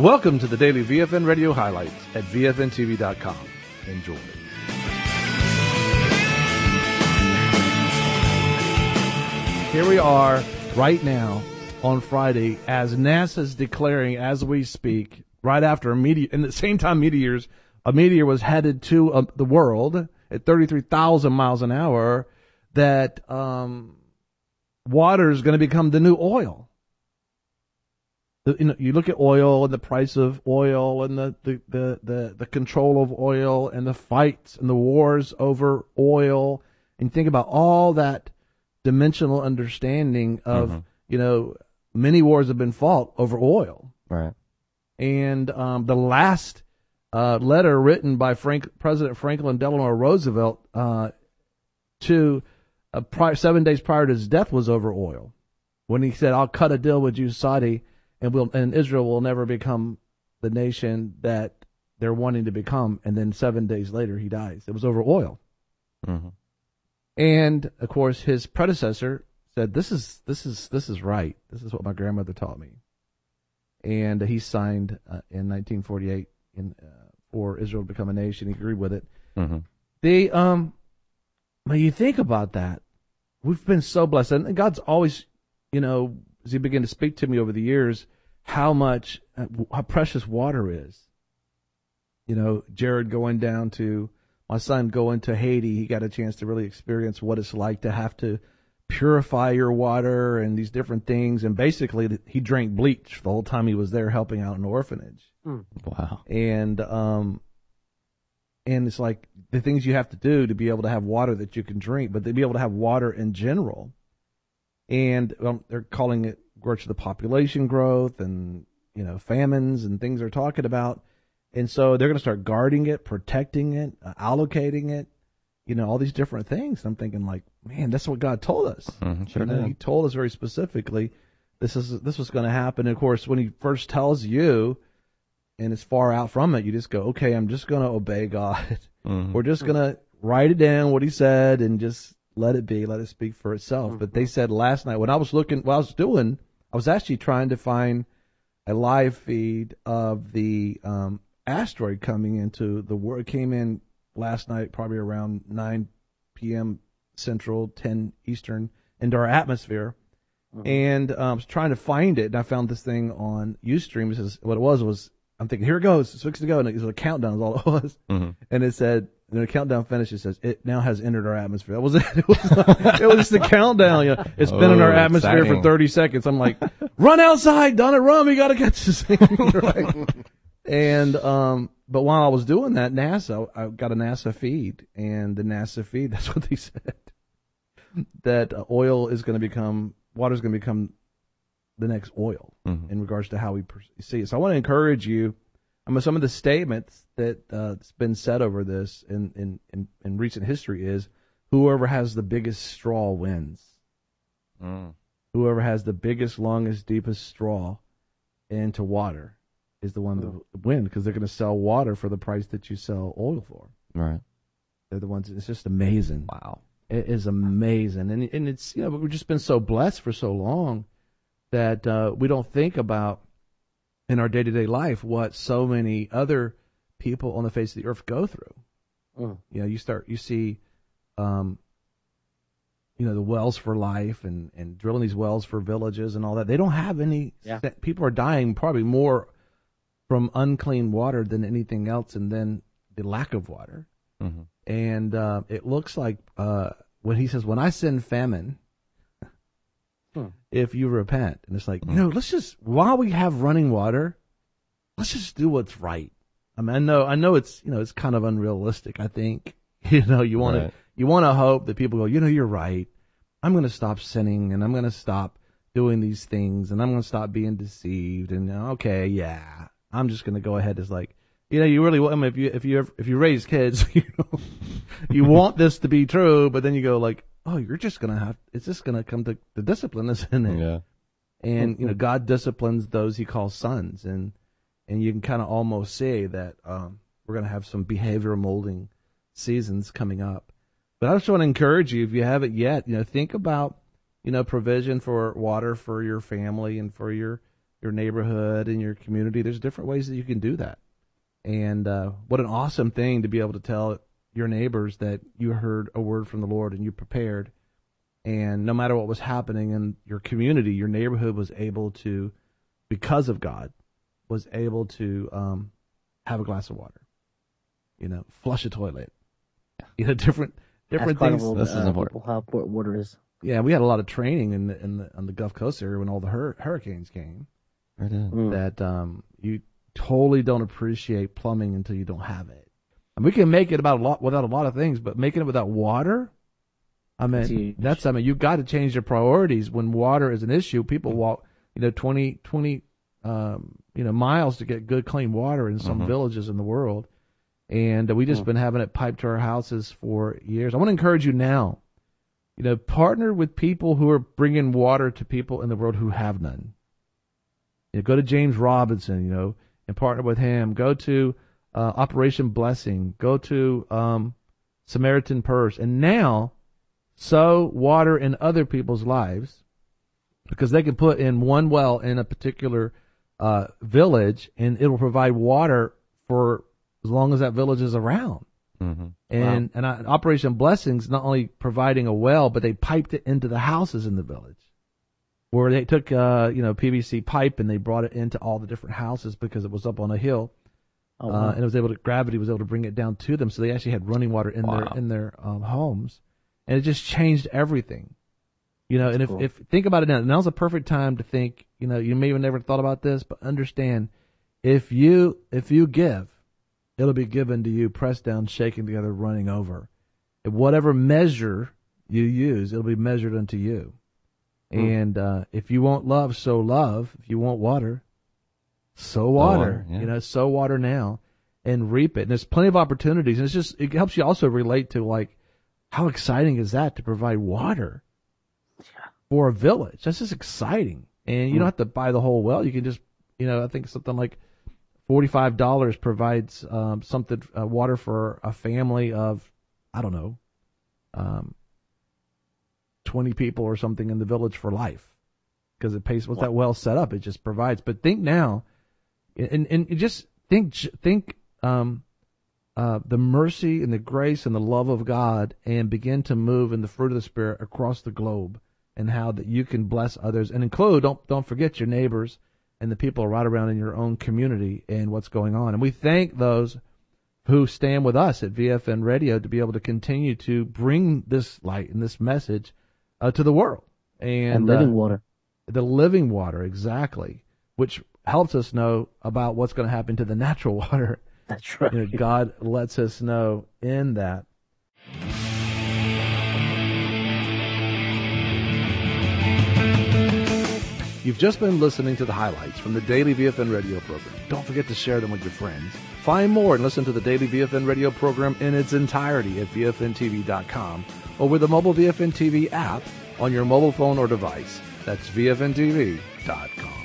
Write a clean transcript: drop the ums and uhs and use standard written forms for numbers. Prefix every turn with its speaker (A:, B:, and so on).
A: Welcome to the daily VFN radio highlights at VFNTV.com. Enjoy. Here we are right now on Friday as NASA's declaring as we speak, right after a meteor, in the same time a meteor was headed to the world at 33,000 miles an hour, that water is going to become the new oil. You look at oil and the price of oil and the control of oil and the fights and the wars over oil, and you think about all that dimensional understanding of, many wars have been fought over oil.
B: Right.
A: And the last letter written by President Franklin Delano Roosevelt to 7 days prior to his death was over oil, when he said, "I'll cut a deal with you, Saudi, and Israel will never become the nation that they're wanting to become." And then 7 days later, he dies. It was over oil.
B: Mm-hmm.
A: And of course, his predecessor said, "This is right. This is what my grandmother taught me." And he signed in 1948 for Israel to become a nation. He agreed with it.
B: Mm-hmm.
A: When you think about that, we've been so blessed, and God's always, as He began to speak to me over the years, how precious water is. Jared my son going to Haiti, he got a chance to really experience what it's like to have to purify your water and these different things. And basically, he drank bleach the whole time he was there helping out an orphanage.
B: Wow.
A: And it's like the things you have to do to be able to have water that you can drink, but to be able to have water in general. And they're calling it, of course, the population growth and, famines and things they're talking about. And so they're going to start guarding it, protecting it, allocating it, all these different things. I'm thinking, like, man, that's what God told us.
B: Sure did.
A: He told us very specifically this was going to happen. And of course, when He first tells you, and it's far out from it, you just go, okay, I'm just going to obey God.
B: Mm-hmm.
A: We're just going to write it down, what He said, and just let it be, let it speak for itself.
B: Mm-hmm.
A: But they said last night, I was actually trying to find a live feed of the asteroid coming into the world. It came in last night, probably around 9 p.m. Central, 10 Eastern, into our atmosphere. Mm-hmm. And I was trying to find it, and I found this thing on Ustream. It says, what it was I'm thinking, here it goes, it's fixed to go, and it was a countdown is all it was.
B: Mm-hmm. And
A: it said, when the countdown finished, it says, it now has entered our atmosphere. That was it. It was just the countdown. It's been in our atmosphere
B: exciting.
A: for 30 seconds. I'm like, run outside, Donna, run, we got to catch this thing. Right? And, but while I was doing that, I got a NASA feed, and the NASA feed, that's what they said, that water is going to become the next oil in regards to how we see it. So I want to encourage you. Some of the statements that's been said over this in recent history is, whoever has the biggest straw wins. Whoever has the biggest, longest, deepest straw into water is the one that wins, because they're going to sell water for the price that you sell oil for.
B: Right.
A: They're the ones. It's just amazing.
B: Wow.
A: It is amazing, and it's we've just been so blessed for so long that we don't think about in our day-to-day life what so many other people on the face of the earth go through. You see, the wells for life and drilling these wells for villages and all that. They don't have any.
C: Yeah.
A: People are dying probably more from unclean water than anything else, and then the lack of water.
B: Mm-hmm.
A: And it looks like when He says, when I send famine, if you repent. And it's like, let's just, while we have running water, let's just do what's right. I mean, I know it's, it's kind of unrealistic. I think, you want to hope that people go, you're right. I'm going to stop sinning, and I'm going to stop doing these things, and I'm going to stop being deceived. And okay, yeah, I'm just going to go ahead. It's like, you really want, if you raise kids, you want this to be true, but then you go like, oh, you're just going to it's just going to come to the discipline, isn't it?
B: Yeah.
A: And, God disciplines those He calls sons. And you can kind of almost say that we're going to have some behavioral molding seasons coming up. But I just want to encourage you, if you haven't yet, think about, provision for water for your family and for your your neighborhood and your community. There's different ways that you can do that. And what an awesome thing to be able to tell your neighbors that you heard a word from the Lord and you prepared. And no matter what was happening in your community, your neighborhood was able to, because of God, was able to have a glass of water, flush a toilet, different things.
B: This is important.
C: How important water is.
A: Yeah, we had a lot of training on the Gulf Coast area when all the hurricanes came.
B: I did.
A: That you totally don't appreciate plumbing until you don't have it. And we can make it without a lot of things, but making it without water, you've got to change your priorities when water is an issue. People walk, 20 miles to get good, clean water in some villages in the world. And we just been having it piped to our houses for years. I want to encourage you now, partner with people who are bringing water to people in the world who have none. Go to James Robinson, and partner with him. Go to Operation Blessing. Go to Samaritan Purse. And now sow water in other people's lives, because they can put in one well in a particular village, and it will provide water for as long as that village is around.
B: Mm-hmm.
A: And Operation Blessing's not only providing a well, but they piped it into the houses in the village, where they took PVC pipe and they brought it into all the different houses because it was up on a hill.
C: Oh, wow.
A: And gravity was able to bring it down to them, so they actually had running water in their homes, and it just changed everything. And
C: cool.
A: if think about it now's a perfect time to think. You may have never thought about this, but understand, if you give, it'll be given to you, pressed down, shaken together, running over. If whatever measure you use, it'll be measured unto you. And if you want love, sow love. If you want water, sow water. Sow water now and reap it. And there's plenty of opportunities. And it helps you also relate to, how exciting is that to provide water for a village? That's just exciting. And you don't have to buy the whole well. You can just, I think something like $45 provides water for a family of, I don't know, 20 people or something in the village for life, because it pays. What's that well set up? It just provides. But think now, and just think the mercy and the grace and the love of God, and begin to move in the fruit of the Spirit across the globe, and how that you can bless others and include. Don't forget your neighbors and the people right around in your own community and what's going on. And we thank those who stand with us at VFN Radio to be able to continue to bring this light and this message to the world. And
C: living water.
A: The living water, exactly, which helps us know about what's going to happen to the natural water.
C: That's right.
A: God lets us know in that. You've just been listening to the highlights from the Daily VFN Radio program. Don't forget to share them with your friends. Find more and listen to the Daily VFN Radio program in its entirety at VFNTV.com or with the mobile VFN TV app on your mobile phone or device. That's VFNTV.com.